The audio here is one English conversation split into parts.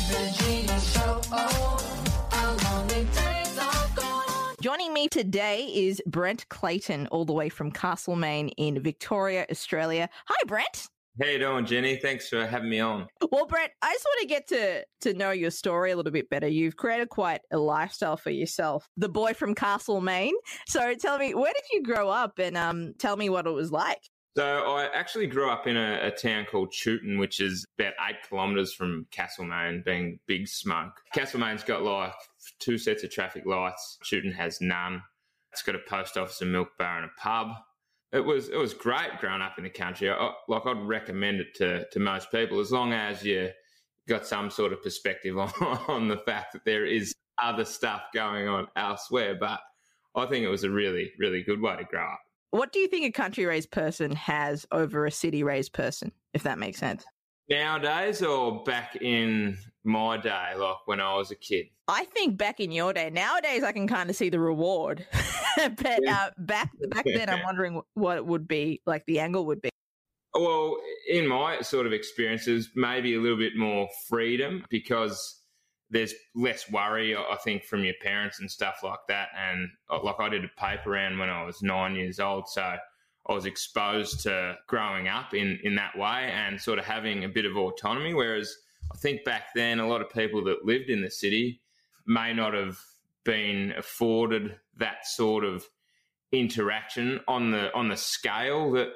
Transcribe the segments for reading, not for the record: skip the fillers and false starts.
Virginia so old. Our lonely days are gone. Joining me today is Brent Clayton, all the way from Castlemaine in Victoria, Australia. Hi, Brent. How you doing, Jenny? Thanks for having me on. Well, Brent, I just want to get to know your story a little bit better. You've created quite a lifestyle for yourself. The boy from Castlemaine. So tell me, where did you grow up, and tell me what it was like? So I actually grew up in a town called Chewton, which is about 8 kilometres from Castlemaine, being Big Smoke. Castlemaine's got like 2 sets of traffic lights. Chewton has none. It's got a post office, a milk bar and a pub. It was great growing up in the country. I'd recommend it to most people, as long as you got some sort of perspective on the fact that there is other stuff going on elsewhere. But I think it was a really, really good way to grow up. What do you think a country-raised person has over a city-raised person, if that makes sense? Nowadays or back in my day, like when I was a kid? I think back in your day. Nowadays, I can kind of see the reward. But back then, I'm wondering what it would be, like the angle would be. Well, in my sort of experiences, maybe a little bit more freedom because there's less worry, I think, from your parents and stuff like that. And like I did a paper round when I was 9 years old, so I was exposed to growing up in that way and sort of having a bit of autonomy, whereas I think back then a lot of people that lived in the city may not have been afforded that sort of interaction on the scale that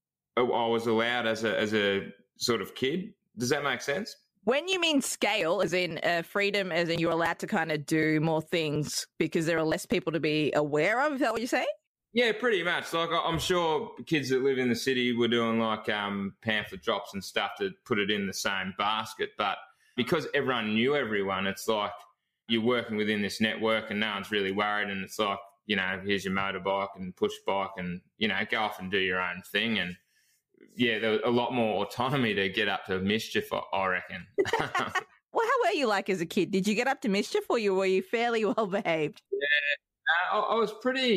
I was allowed as a sort of kid. Does that make sense? When you mean scale, as in freedom, as in you're allowed to kind of do more things because there are less people to be aware of, is that what you're saying? Yeah, pretty much. Like I'm sure kids that live in the city were doing like pamphlet drops and stuff to put it in the same basket. But because everyone knew everyone, it's like you're working within this network and no one's really worried. And it's like, you know, here's your motorbike and push bike and, you know, go off and do your own thing. And yeah, there was a lot more autonomy to get up to mischief, I reckon. Well, how were you like as a kid? Did you get up to mischief or were you fairly well behaved? Yeah, I was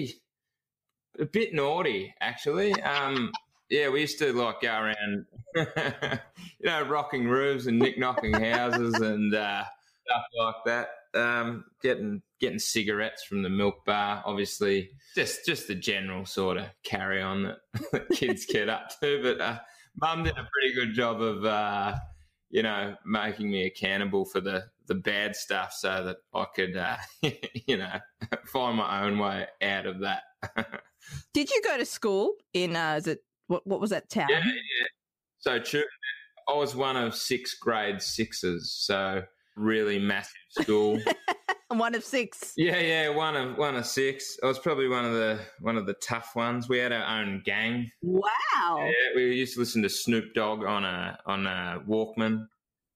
a bit naughty, actually. Yeah, we used to like go around, you know, rocking roofs and nick-knocking houses and stuff like that. Getting cigarettes from the milk bar, obviously. Just the general sort of carry on that kids get up to. But Mum did a pretty good job of, you know, making me accountable for the bad stuff so that I could, you know, find my own way out of that. Did you go to school in, what was that town? Yeah. So I was one of 6 grade 6s, so really massive school. One of 6. Yeah, one of 6. I was probably one of the tough ones. We had our own gang. Wow. Yeah, we used to listen to Snoop Dogg on a Walkman.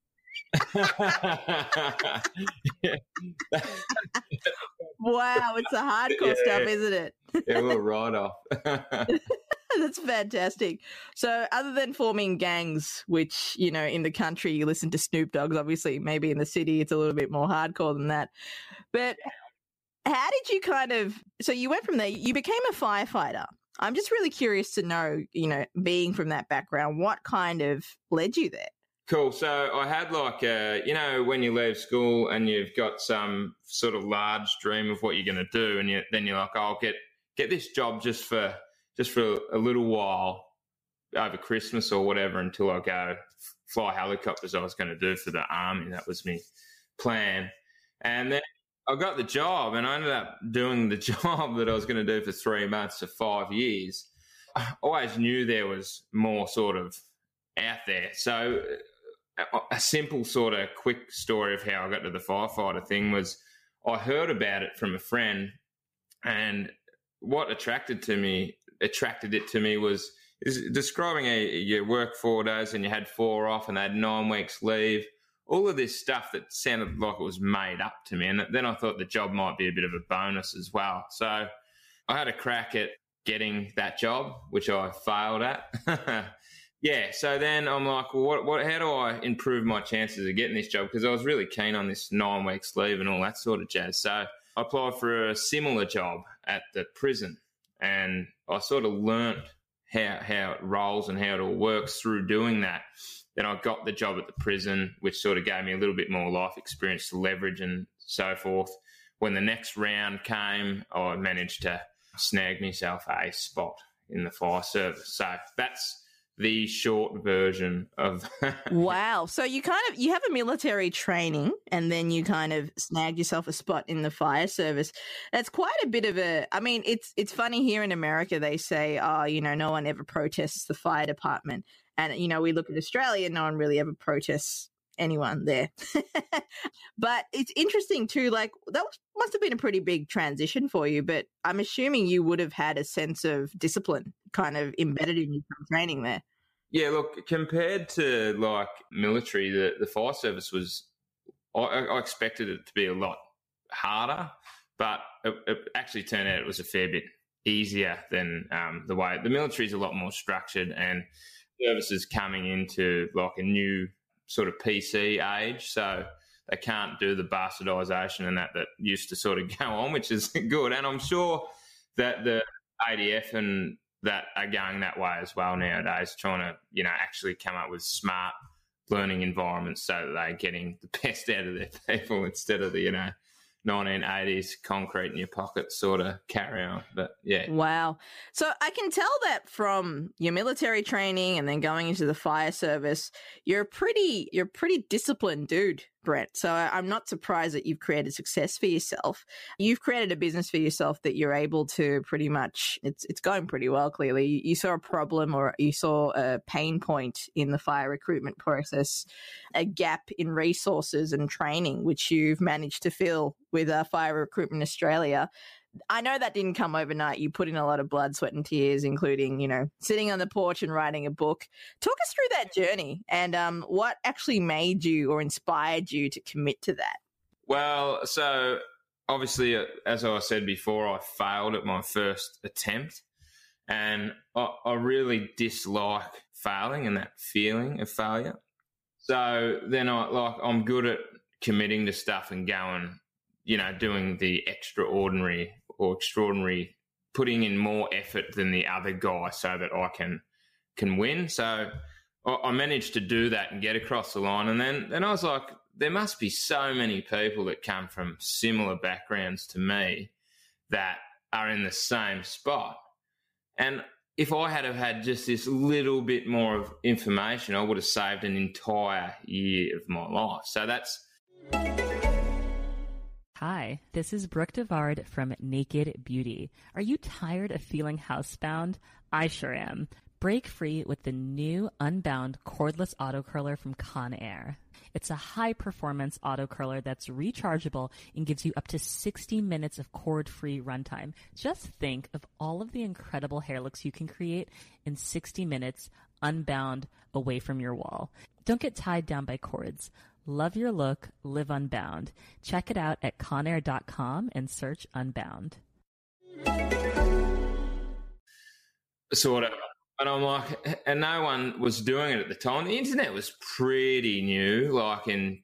Wow, it's the hardcore stuff, isn't it? Yeah, we'll ride off. That's fantastic. So other than forming gangs, which, you know, in the country you listen to Snoop Dogg's, obviously maybe in the city it's a little bit more hardcore than that. But how did you so you went from there, you became a firefighter. I'm just really curious to know, you know, being from that background, what kind of led you there? Cool. So I had like, you know, when you leave school and you've got some sort of large dream of what you're going to do, and then you're like, oh, I'll get this job just for a little while over Christmas or whatever until I go fly helicopters. I was going to do for the army. That was my plan. And then I got the job and I ended up doing the job that I was going to do for 3 months to 5 years. I always knew there was more sort of out there. So a simple sort of quick story of how I got to the firefighter thing was I heard about it from a friend, and what attracted it to me was describing you work 4 days and you had 4 off and they had 9 weeks leave, all of this stuff that sounded like it was made up to me. And then I thought the job might be a bit of a bonus as well. So I had a crack at getting that job, which I failed at. Yeah, so then I'm like, well, how do I improve my chances of getting this job? Because I was really keen on this 9 weeks leave and all that sort of jazz. So I applied for a similar job at the prison, and I sort of learnt how it rolls and how it all works through doing that. Then I got the job at the prison, which sort of gave me a little bit more life experience to leverage and so forth. When the next round came, I managed to snag myself a spot in the fire service. So that's the short version of Wow. So you have a military training and then you kind of snagged yourself a spot in the fire service. That's quite a bit of it's funny here in America, they say, oh, no one ever protests the fire department. And, we look at Australia, no one really ever protests anyone there. But it's interesting too, like must have been a pretty big transition for you, but I'm assuming you would have had a sense of discipline kind of embedded in you from training there. Yeah, look, compared to like military, the fire service was, I expected it to be a lot harder, but it actually turned out it was a fair bit easier than the way the military is a lot more structured, and services coming into like a new sort of PC age, so they can't do the bastardisation and that used to sort of go on, which is good. And I'm sure that the ADF and that are going that way as well nowadays, trying to, actually come up with smart learning environments so that they're getting the best out of their people instead of the, 1980s concrete in your pocket sort of carry on. But yeah. Wow. So I can tell that from your military training and then going into the fire service, you're a pretty disciplined dude, Brett. So I'm not surprised that you've created success for yourself. You've created a business for yourself that you're able to pretty much, it's going pretty well, clearly. You saw a problem or you saw a pain point in the fire recruitment process, a gap in resources and training, which you've managed to fill with Fire Recruitment Australia. I know that didn't come overnight. You put in a lot of blood, sweat and tears, including, sitting on the porch and writing a book. Talk us through that journey and what actually made you or inspired you to commit to that? Well, so obviously, as I said before, I failed at my first attempt, and I really dislike failing and that feeling of failure. So then I'm good at committing to stuff and going, doing the extraordinary or extraordinary, putting in more effort than the other guy so that I can win. So I managed to do that and get across the line. And then I was like, there must be so many people that come from similar backgrounds to me that are in the same spot. And if I had have had just this little bit more of information, I would have saved an entire year of my life. So that's... Hi, this is Brooke Devard from Naked Beauty. Are you tired of feeling housebound? I sure am. Break free with the new Unbound cordless auto curler from Conair. It's a high-performance auto curler that's rechargeable and gives you up to 60 minutes of cord-free runtime. Just think of all of the incredible hair looks you can create in 60 minutes unbound away from your wall. Don't get tied down by cords. Love your look, live unbound. Check it out at conair.com and search Unbound. Sort of. And I'm like, and no one was doing it at the time. The internet was pretty new, like in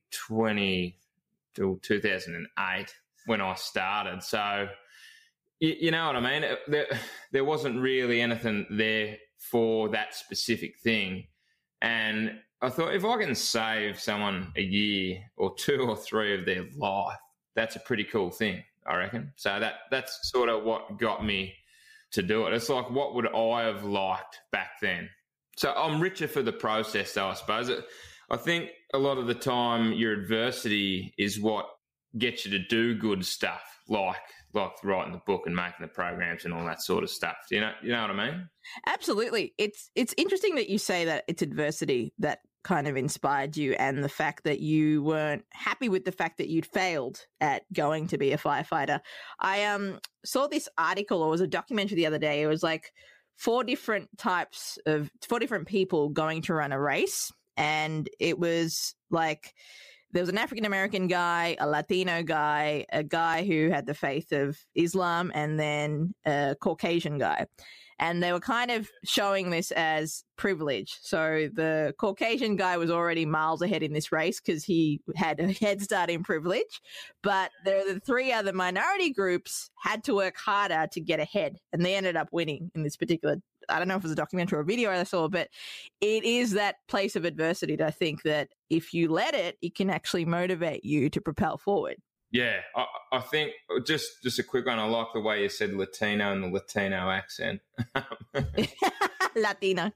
2008 when I started. So, you know what I mean? There wasn't really anything there for that specific thing. And I thought, if I can save someone a year or 2 or 3 of their life, that's a pretty cool thing, I reckon. So that's sort of what got me to do it. It's like, what would I have liked back then? So I'm richer for the process, though, I suppose. I think a lot of the time your adversity is what gets you to do good stuff, like writing the book and making the programs and all that sort of stuff. You know what I mean? Absolutely. It's interesting that you say that it's adversity that kind of inspired you, and the fact that you weren't happy with the fact that you'd failed at going to be a firefighter. I saw this article, or it was a documentary the other day. It was like 4 different people going to run a race, and it was like there was an African-American guy, a Latino guy, a guy who had the faith of Islam, and then a Caucasian guy. And they were kind of showing this as privilege. So the Caucasian guy was already miles ahead in this race because he had a head start in privilege. But the 3 other minority groups had to work harder to get ahead. And they ended up winning in this particular I don't know if it was a documentary or a video I saw, but it is that place of adversity that I think that if you let it, it can actually motivate you to propel forward. Yeah, I think just a quick one. I like the way you said Latino and the Latino accent. Latino.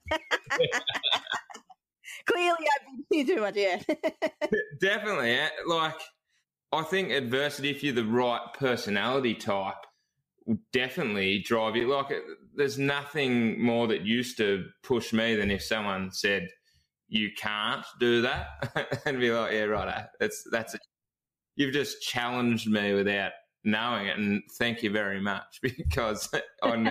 Clearly, I've been too much, yeah. Definitely. Like, I think adversity, if you're the right personality type, will definitely drive you. Like, there's nothing more that used to push me than if someone said, you can't do that. And be like, yeah, right, that's it. You've just challenged me without knowing it, and thank you very much, because I know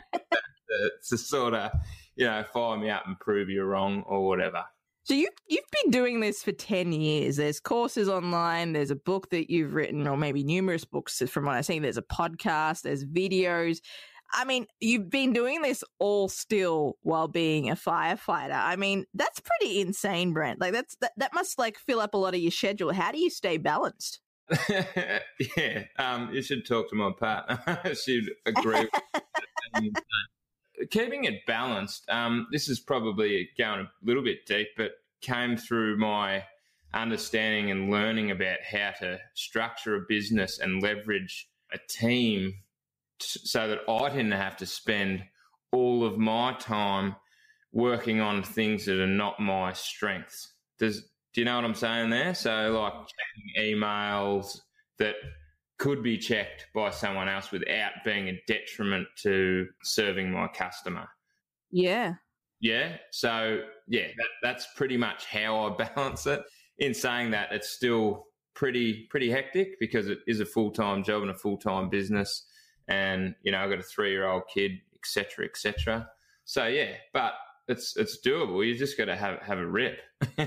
to sort of, fire me up and prove you wrong or whatever. So you've been doing this for 10 years. There's courses online. There's a book that you've written, or maybe numerous books from what I've seen. There's a podcast. There's videos. I mean, you've been doing this all still while being a firefighter. I mean, that's pretty insane, Brent. Like that must like fill up a lot of your schedule. How do you stay balanced? Yeah, you should talk to my partner. She'd agree with me. Keeping it balanced, this is probably going a little bit deep, but came through my understanding and learning about how to structure a business and leverage a team so that I didn't have to spend all of my time working on things that are not my strengths. Do you know what I'm saying there? So like checking emails that could be checked by someone else without being a detriment to serving my customer. Yeah. Yeah. So, yeah, that's pretty much how I balance it. In saying that, it's still pretty hectic because it is a full-time job and a full-time business. And, I've got a 3-year-old kid, et cetera, et cetera. So, yeah, but it's doable. You just got to have a rip.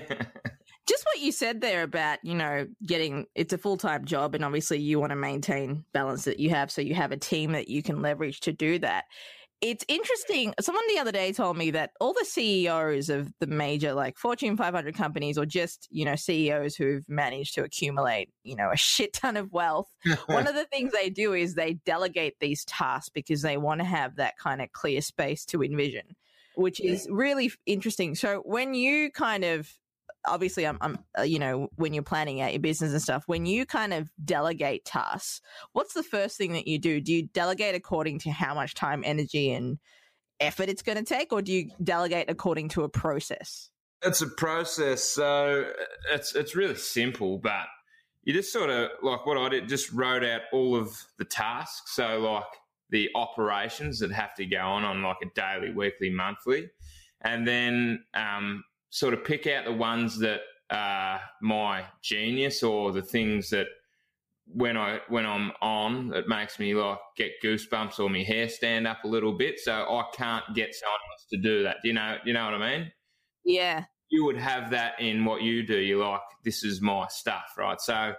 Just what you said there about, it's a full-time job, and obviously you want to maintain balance that you have, so you have a team that you can leverage to do that. It's interesting. Someone the other day told me that all the CEOs of the major like Fortune 500 companies, or just, CEOs who've managed to accumulate, a shit ton of wealth, one of the things they do is they delegate these tasks because they want to have that kind of clear space to envision, which is really interesting. So when you kind of, obviously when you're planning out your business and stuff, when you kind of delegate tasks, what's the first thing that you do? Do you delegate according to how much time, energy and effort it's going to take, or do you delegate according to a process? It's a process. So it's really simple, but you just sort of, like what I did, just wrote out all of the tasks. So like the operations that have to go on like a daily, weekly, monthly, and then sort of pick out the ones that are my genius, or the things that when I'm on, it makes me like get goosebumps or my hair stand up a little bit. So I can't get someone else to do that. You know what I mean? Yeah. You would have that in what you do. You're like, this is my stuff, right? So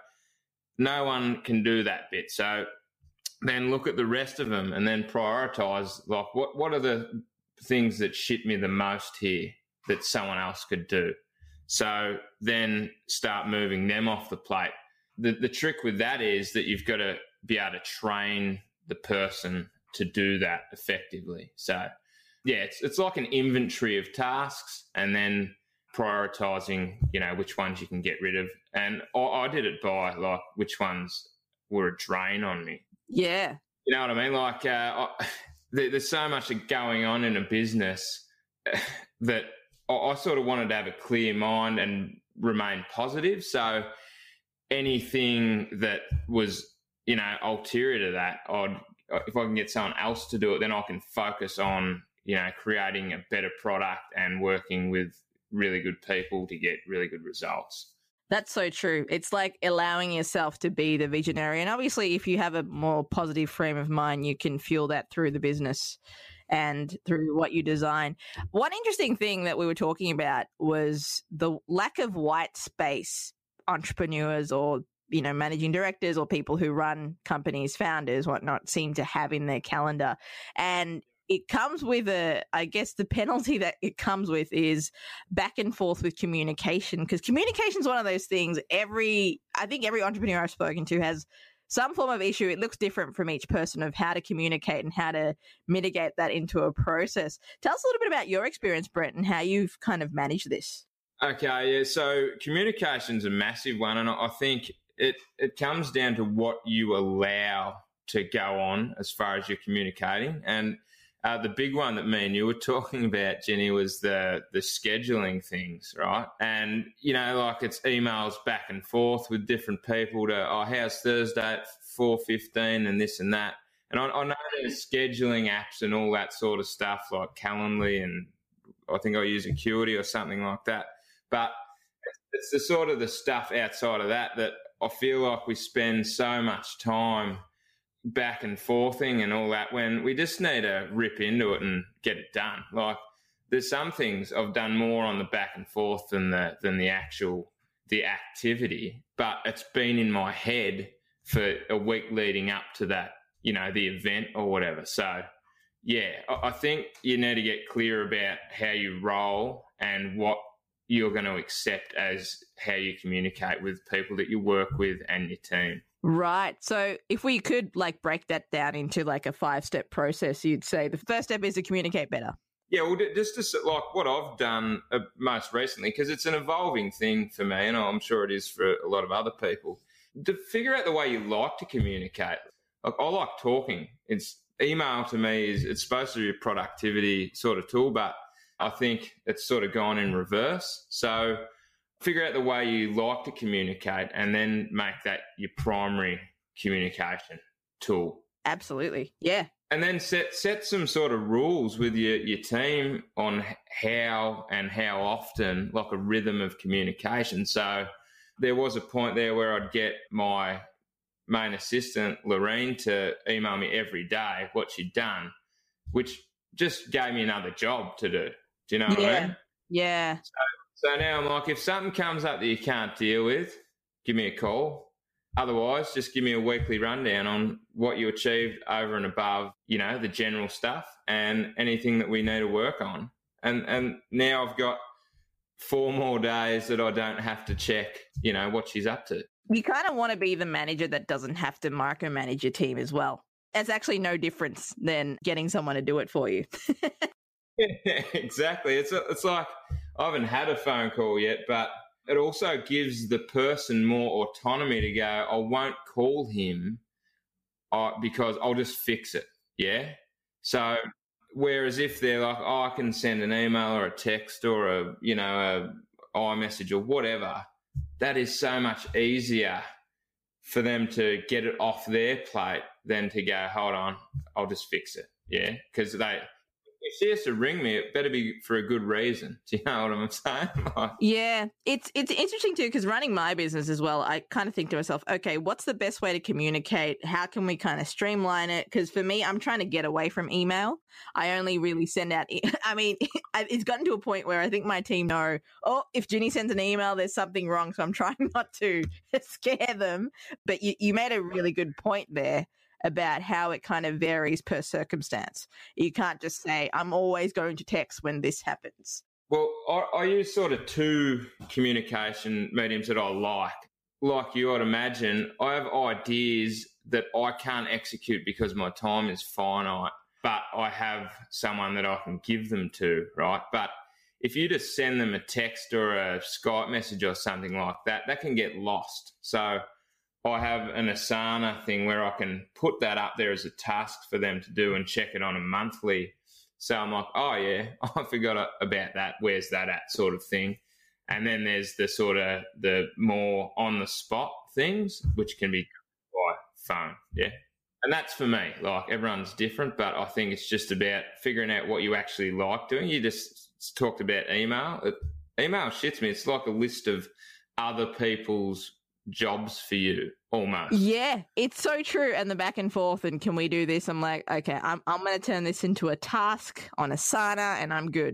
no one can do that bit. So then look at the rest of them and then prioritize, like what are the things that shit me the most here that someone else could do. So then start moving them off the plate. The trick with that is that you've got to be able to train the person to do that effectively. So, yeah, it's like an inventory of tasks and then prioritizing, which ones you can get rid of. And I did it by, like, which ones were a drain on me. Yeah. You know what I mean? Like, there's so much going on in a business that I sort of wanted to have a clear mind and remain positive. So anything that was, ulterior to that, if I can get someone else to do it, then I can focus on, creating a better product and working with really good people to get really good results. That's so true. It's like allowing yourself to be the visionary. And obviously, if you have a more positive frame of mind, you can fuel that through the business and through what you design. One interesting thing that we were talking about was the lack of white space entrepreneurs or, managing directors or people who run companies, founders, whatnot, seem to have in their calendar. And it comes with the penalty that it comes with is back and forth with communication, because communication is one of those things I think every entrepreneur I've spoken to has some form of issue, it looks different from each person of how to communicate and how to mitigate that into a process. Tell us a little bit about your experience, Brent, and how you've kind of managed this. Okay, yeah. So communication's a massive one, and I think it comes down to what you allow to go on as far as you're communicating. And the big one that me and you were talking about, Jenny, was the scheduling things, right? And, you know, like it's emails back and forth with different people to, oh, how's Thursday at 4:15 and this and that. And I know there's scheduling apps and all that sort of stuff like Calendly, and I think I use Acuity or something like that. But it's the sort of the stuff outside of that I feel like we spend so much time back and forthing and all that when we just need to rip into it and get it done. Like there's some things I've done more on the back and forth than the activity, but it's been in my head for a week leading up to that, you know, the event or whatever. So yeah, I think you need to get clear about how you roll and what you're going to accept as how you communicate with people that you work with and your team. Right. So if we could like break that down into like a 5-step process, you'd say the first step is to communicate better. Yeah, well, just to, like what I've done most recently, because it's an evolving thing for me, and I'm sure it is for a lot of other people, to figure out the way you like to communicate. Like, I like talking. Email to me it's supposed to be a productivity sort of tool, but I think it's sort of gone in reverse. So figure out the way you like to communicate and then make that your primary communication tool. Absolutely. Yeah. And then set some sort of rules with your team on how and how often, like a rhythm of communication. So there was a point there where I'd get my main assistant, Lorene, to email me every day what she'd done, which just gave me another job to do. Do you know what I mean? Yeah. So now I'm like, if something comes up that you can't deal with, give me a call. Otherwise, just give me a weekly rundown on what you achieved over and above, you know, the general stuff and anything that we need to work on. And now I've got 4 more days that I don't have to check, you know, what she's up to. You kind of want to be the manager that doesn't have to micromanage your team as well. It's actually no difference than getting someone to do it for you. Yeah, exactly. It's like I haven't had a phone call yet, but it also gives the person more autonomy to go, I won't call him because I'll just fix it. Yeah. So whereas if they're like, oh, I can send an email or a text or a iMessage or whatever, that is so much easier for them to get it off their plate than to go, hold on, I'll just fix it. Yeah. Because if she has to ring me, it better be for a good reason. Do you know what I'm saying? Yeah, it's interesting too, because running my business as well, I kind of think to myself, okay, what's the best way to communicate? How can we kind of streamline it? Because for me, I'm trying to get away from email. I only really send out, it's gotten to a point where I think my team know, oh, if Ginny sends an email, there's something wrong. So I'm trying not to scare them. But you made a really good point there about how it kind of varies per circumstance. You can't just say, I'm always going to text when this happens. Well, I use sort of 2 communication mediums that I like. Like you, I'd imagine, I have ideas that I can't execute because my time is finite, but I have someone that I can give them to, right? But if you just send them a text or a Skype message or something like that, that can get lost. So I have an Asana thing where I can put that up there as a task for them to do and check it on a monthly. So I'm like, oh, yeah, I forgot about that. Where's that at sort of thing. And then there's the sort of the more on-the-spot things, which can be by phone, yeah. And that's for me. Like, everyone's different, but I think it's just about figuring out what you actually like doing. You just talked about email. Email shits me. It's like a list of other people's jobs for you almost. Yeah, it's so true. And the back and forth and can we do this? I'm like, okay, I'm going to turn this into a task on Asana and I'm good.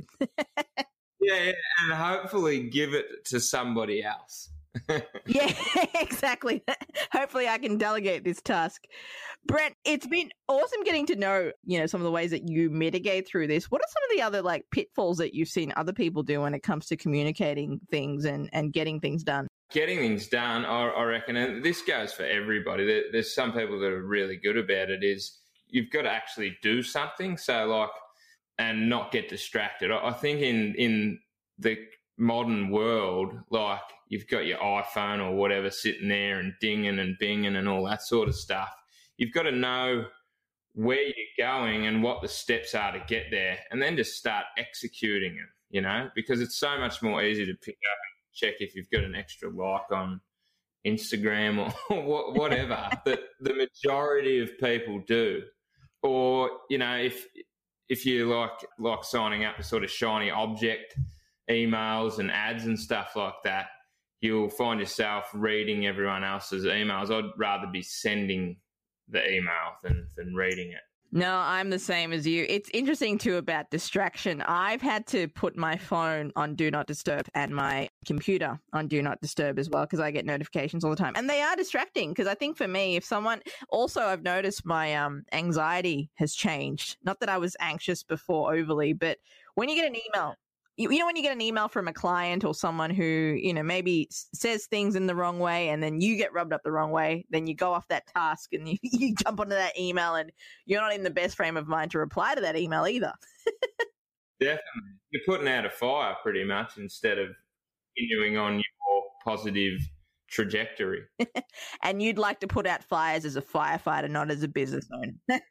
Yeah, and hopefully give it to somebody else. Yeah, exactly. Hopefully I can delegate this task. Brent, it's been awesome getting to know, some of the ways that you mitigate through this. What are some of the other pitfalls that you've seen other people do when it comes to communicating things and getting things done? getting things done, I reckon, and this goes for everybody. There's some people that are really good about it, is you've got to actually do something. So like, and not get distracted. I think in the modern world, like you've got your iPhone or whatever sitting there and dinging and binging and all that sort of stuff. You've got to know where you're going and what the steps are to get there, and then just start executing it, you know, because it's so much more easy to pick up and check if you've got an extra like on Instagram or whatever that the majority of people do. Or, you know, if you like signing up to sort of shiny object emails and ads and stuff like that, you'll find yourself reading everyone else's emails. I'd rather be sending the email than reading it. No, I'm the same as you. It's interesting too about distraction. I've had to put my phone on Do Not Disturb and my computer on Do Not Disturb as well, because I get notifications all the time. And they are distracting, because I think for me, if someone... Also, I've noticed my anxiety has changed. Not that I was anxious before overly, but when you get an email... You know, when you get an email from a client or someone who, you know, maybe says things in the wrong way, and then you get rubbed up the wrong way, then you go off that task and you jump onto that email, and you're not in the best frame of mind to reply to that email either. Definitely. You're putting out a fire pretty much instead of continuing on your positive trajectory. And you'd like to put out fires as a firefighter, not as a business owner.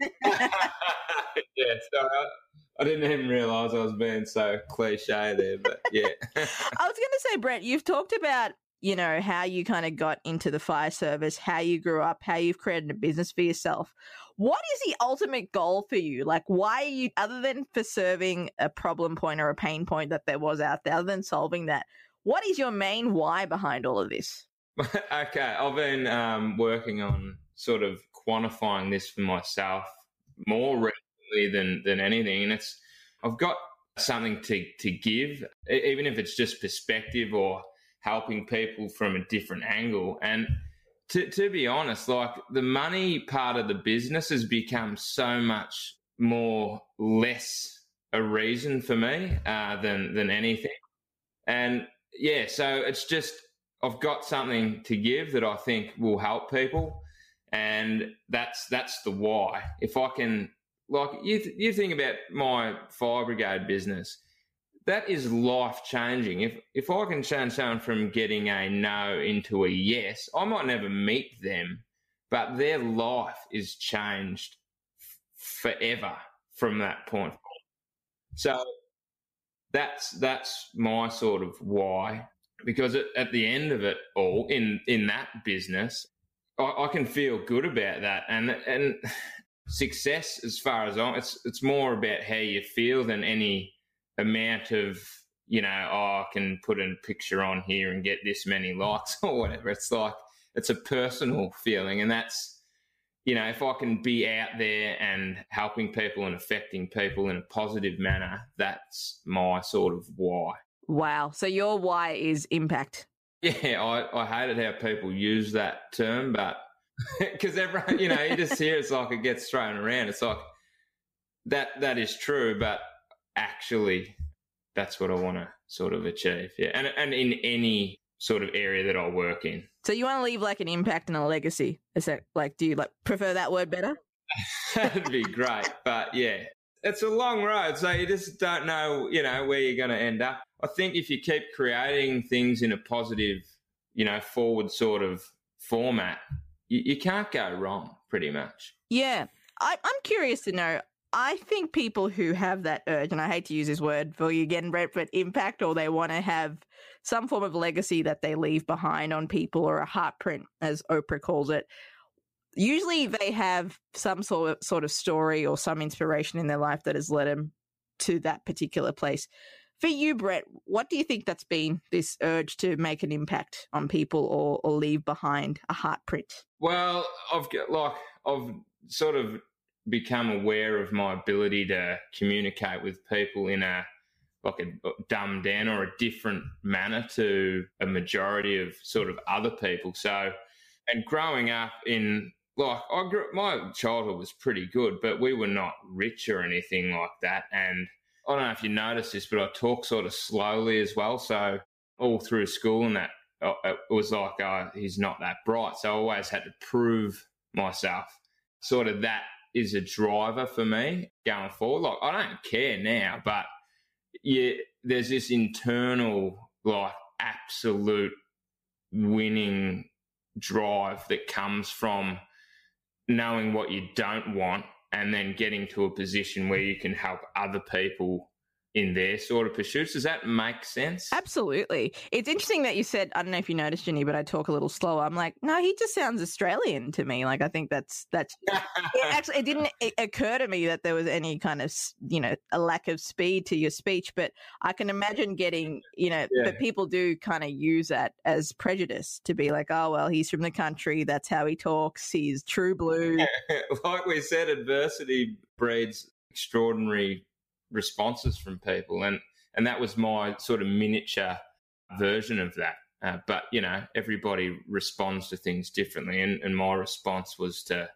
Yeah, so I didn't even realise I was being so cliche there, but yeah. I was going to say, Brett, you've talked about, you know, how you kind of got into the fire service, how you grew up, how you've created a business for yourself. What is the ultimate goal for you? Like, why are you, other than for serving a problem point or a pain point that there was out there, other than solving that, what is your main why behind all of this? Okay, I've been working on sort of quantifying this for myself more recently than anything, and I've got something to give, even if it's just perspective or helping people from a different angle. And to be honest, like the money part of the business has become so much more less a reason for me than anything. And yeah, so it's just I've got something to give that I think will help people, and that's the why. If I can, like you think about my fire brigade business, that is life changing. If I can change someone from getting a no into a yes, I might never meet them, but their life is changed forever from that point. So that's my sort of why. Because at the end of it all, in that business, I can feel good about that, and success as far as it's more about how you feel than any amount of, you know, I can put a picture on here and get this many likes or whatever. It's like it's a personal feeling, and that's, you know, if I can be out there and helping people and affecting people in a positive manner, that's my sort of why. Wow. So your why is impact. Yeah, I hated how people use that term, but because everyone, you know, you just hear it's like it gets thrown around. It's like that is true, but actually that's what I want to sort of achieve. Yeah, and in any sort of area that I work in. So you want to leave like an impact and a legacy? Is that like, do you like prefer that word better? That'd be great, but yeah. It's a long road, so you just don't know, you know, where you're going to end up. I think if you keep creating things in a positive, you know, forward sort of format, you can't go wrong, pretty much. Yeah. I'm curious to know, I think people who have that urge, and I hate to use this word for you again, Brett, but impact, or they want to have some form of legacy that they leave behind on people, or a heartprint, as Oprah calls it. Usually they have some sort of story or some inspiration in their life that has led them to that particular place. For you, Brett, what do you think that's been, this urge to make an impact on people or leave behind a heartprint? Well, I've sort of become aware of my ability to communicate with people in a dumbed down or a different manner to a majority of sort of other people. So, and growing up in... my childhood was pretty good, but we were not rich or anything like that. And I don't know if you noticed this, but I talk sort of slowly as well. So all through school and that, it was like, oh, he's not that bright. So I always had to prove myself. Sort of that is a driver for me going forward. Like, I don't care now, but yeah, there's this internal, like, absolute winning drive that comes from knowing what you don't want and then getting to a position where you can help other people in their sort of pursuits. Does that make sense? Absolutely. It's interesting that you said, I don't know if you noticed, Ginny, but I talk a little slower. I'm like, no, he just sounds Australian to me. Like, I think that's it didn't occur to me that there was any kind of, a lack of speed to your speech, but I can imagine getting, but people do kind of use that as prejudice to be like, oh, well, he's from the country. That's how he talks. He's true blue. Like we said, adversity breeds extraordinary responses from people, and that was my sort of miniature version of that. But everybody responds to things differently, and my response was to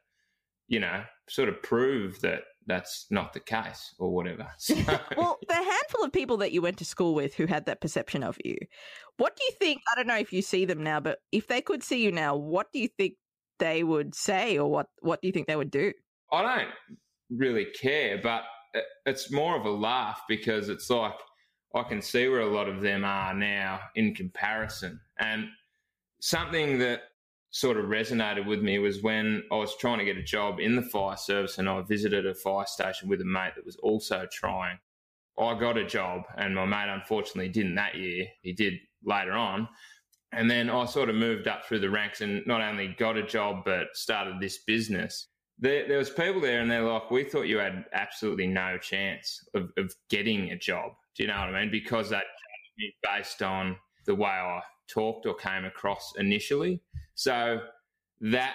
sort of prove that that's not the case or whatever. So, well, the handful of people that you went to school with who had that perception of you, what do you think? I don't know if you see them now, but if they could see you now, what do you think they would say, or what do you think they would do? I don't really care, but it's more of a laugh, because it's like I can see where a lot of them are now in comparison. And something that sort of resonated with me was when I was trying to get a job in the fire service, and I visited a fire station with a mate that was also trying. I got a job, and my mate unfortunately didn't that year. He did later on. And then I sort of moved up through the ranks and not only got a job but started this business. There was people there, and they're like, we thought you had absolutely no chance of getting a job. Do you know what I mean? Because that judged me based on the way I talked or came across initially. So that,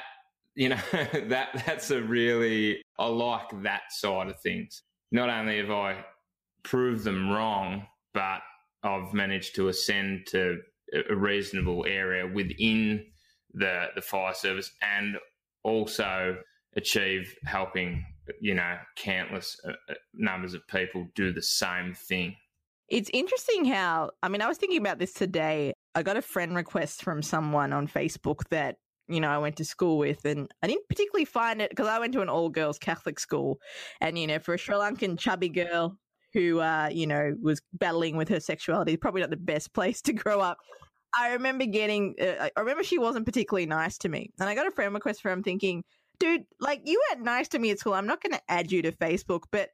that's a really, I like that side of things. Not only have I proved them wrong, but I've managed to ascend to a reasonable area within the fire service, and also achieve helping, countless numbers of people do the same thing. It's interesting how, I was thinking about this today. I got a friend request from someone on Facebook that, I went to school with, and I didn't particularly find it because I went to an all-girls Catholic school, and, for a Sri Lankan chubby girl who, was battling with her sexuality, probably not the best place to grow up. I remember she wasn't particularly nice to me, and I got a friend request from her. I'm thinking, dude, like, you weren't nice to me at school. I'm not going to add you to Facebook, but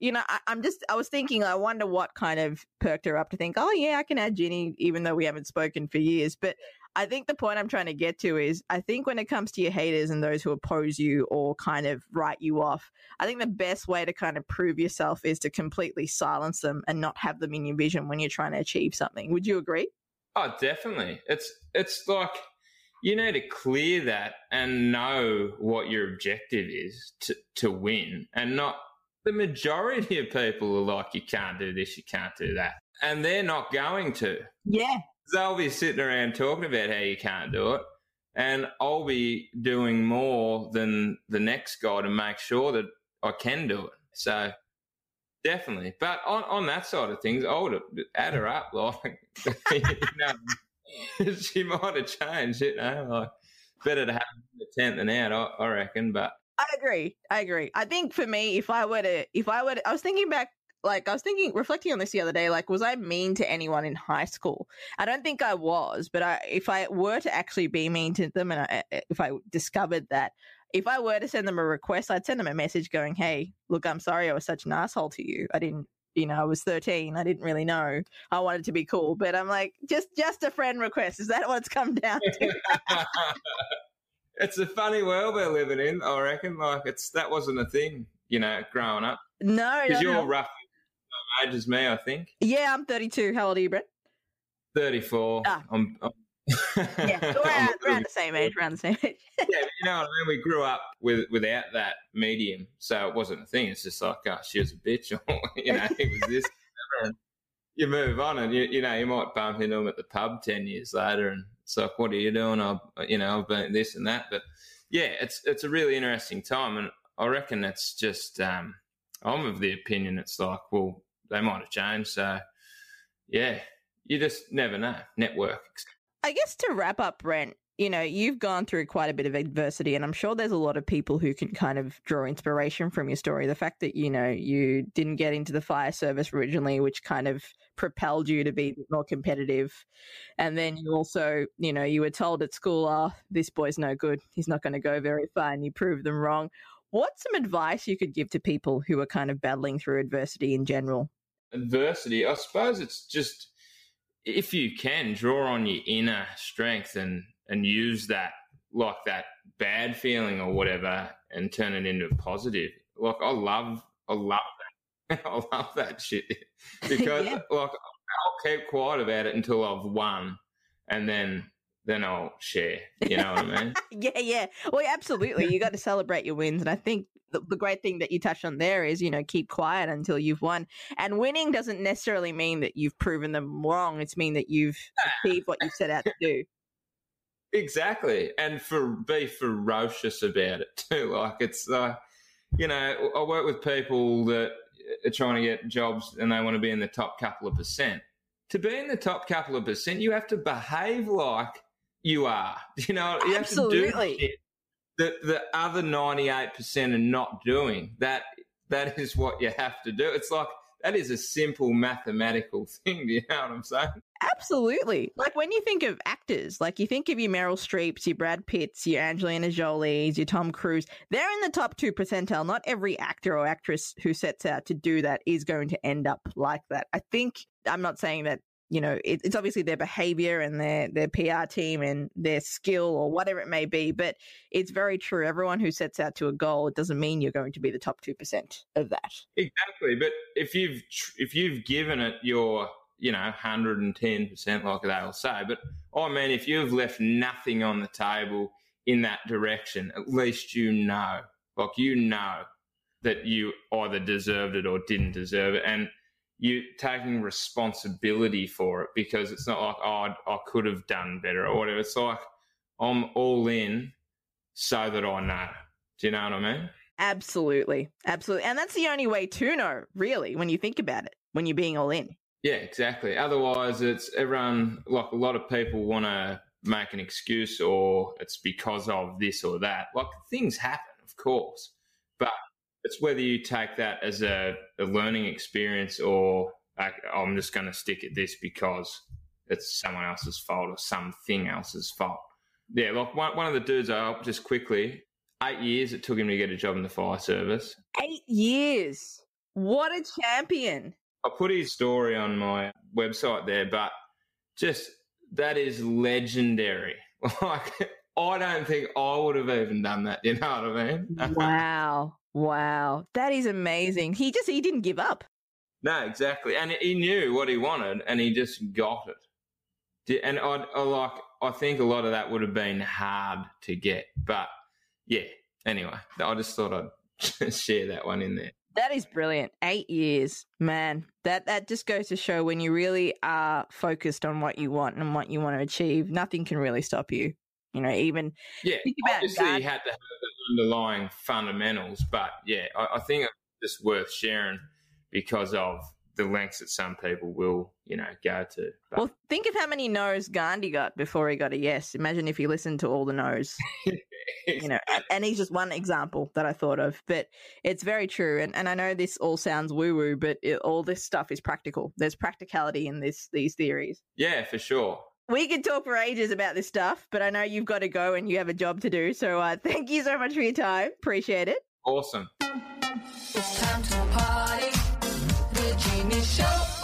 I was thinking, I wonder what kind of perked her up to think, oh yeah, I can add Ginny, even though we haven't spoken for years. But I think the point I'm trying to get to is, I think when it comes to your haters and those who oppose you or kind of write you off, I think the best way to kind of prove yourself is to completely silence them and not have them in your vision when you're trying to achieve something. Would you agree? Oh, definitely. It's like, you need to clear that and know what your objective is to win, and not the majority of people are like, you can't do this, you can't do that. And they're not going to. Yeah. They'll be sitting around talking about how you can't do it, and I'll be doing more than the next guy to make sure that I can do it. So definitely. But on that side of things, I would add her up. Like, she might have changed, like, better to have the tent than out, I reckon. But I agree. I think for me, if I were to, I was thinking back, reflecting on this the other day, like, was I mean to anyone in high school? I don't think I was, but if I were to actually be mean to them, and if I discovered that, if I were to send them a request, I'd send them a message going, hey, look, I'm sorry I was such an asshole to you. I didn't, I was 13. I didn't really know. I wanted to be cool, but I'm like, just a friend request. Is that what it's come down to? It's a funny world we're living in, I reckon. Like, that wasn't a thing, growing up. No, because you're roughly the same age as me, I think. Yeah, I'm 32. How old are you, Brett? 34. I'm yeah, so around the same age. Yeah, but you know what I mean? We grew up without that medium, so it wasn't a thing. It's just like, oh, she was a bitch, or, it was this. And you move on, and you might bump into them at the pub 10 years later, and it's like, what are you doing? I've been this and that. But yeah, it's a really interesting time, and I reckon it's just I'm of the opinion it's like, well, they might have changed, so yeah, you just never know. Network. I guess to wrap up, Brent, you know, you've gone through quite a bit of adversity, and I'm sure there's a lot of people who can kind of draw inspiration from your story. The fact that, you know, you didn't get into the fire service originally, which kind of propelled you to be more competitive. And then you also, you know, you were told at school, oh, this boy's no good. He's not going to go very far, and you proved them wrong. What's some advice you could give to people who are kind of battling through adversity in general? Adversity, I suppose it's just, if you can, draw on your inner strength and use that, like that bad feeling or whatever, and turn it into a positive. Like I love that. I love that shit because Yeah. like I'll keep quiet about it until I've won, and then I'll share. You know what I mean? Yeah. Well, absolutely. You got to celebrate your wins. And I think the great thing that you touched on there is, you know, keep quiet until you've won. And winning doesn't necessarily mean that you've proven them wrong. It's mean that you've achieved what you set out to do. Exactly, and be ferocious about it too. Like it's, you know, I work with people that are trying to get jobs and they want to be in the top couple of percent. To be in the top couple of percent, you have to behave like you are. You know, you Absolutely. have to do shit that the other 98% are not doing. That is what you have to do. It's like that is a simple mathematical thing. You know what I'm saying? Absolutely. Like when you think of actors, like you think of your Meryl Streeps, your Brad Pitts, your Angelina Jolies, your Tom Cruise, they're in the top 2 percentile. Not every actor or actress who sets out to do that is going to end up like that. I think, I'm not saying that, you know, it's obviously their behavior and their PR team and their skill or whatever it may be, but it's very true. Everyone who sets out to a goal, it doesn't mean you're going to be the top 2% of that. Exactly. But if you've given it your, you know, 110%, like they will say, but I mean, if you've left nothing on the table in that direction, at least you know that you either deserved it or didn't deserve it, and you taking responsibility for it, because it's not like, oh, I could have done better or whatever. It's like I'm all in so that I know. Do you know what I mean? Absolutely. And that's the only way to know, really, when you think about it, when you're being all in. Yeah, exactly. Otherwise, it's everyone, like a lot of people want to make an excuse, or it's because of this or that. Like things happen, of course, but it's whether you take that as a learning experience, or like, I'm just going to stick at this because it's someone else's fault or something else's fault. Yeah, like one of the dudes I helped, just quickly, 8 years it took him to get a job in the fire service. 8 years. What a champion. I put his story on my website there, but just that is legendary. Like, I don't think I would have even done that. You know what I mean? Wow. That is amazing. He didn't give up. No, exactly. And he knew what he wanted and he just got it. And I think a lot of that would have been hard to get. But yeah, anyway, I just thought I'd share that one in there. That is brilliant. 8 years, man. That just goes to show when you really are focused on what you want and what you want to achieve, nothing can really stop you. You know, even think about obviously you had to have the underlying fundamentals, but yeah, I think it's just worth sharing because of the lengths that some people will, you know, go to. But well, think of how many no's Gandhi got before he got a yes. Imagine if he listened to all the no's. You know, and he's just one example that I thought of, but it's very true. And I know this all sounds woo-woo, but all this stuff is practical. There's practicality in these theories. Yeah, for sure. We could talk for ages about this stuff, but I know you've got to go and you have a job to do. So thank you so much for your time. Appreciate it. Awesome. It's time to party. The Genie Show.